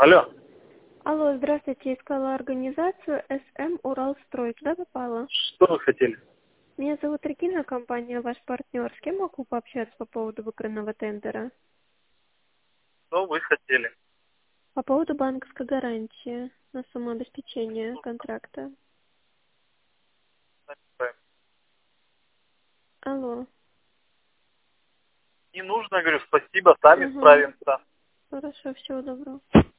Алло. Алло, здравствуйте, искала организацию СМ Уралстрой. Туда попала? Что вы хотели? Меня зовут Регина, компания ваш партнер. С кем могу пообщаться по поводу выигранного тендера? Что вы хотели? По поводу банковской гарантии на сумму обеспечения контракта. Алло. Не нужно, говорю, спасибо, сами Угу. справимся. Хорошо, всего доброго.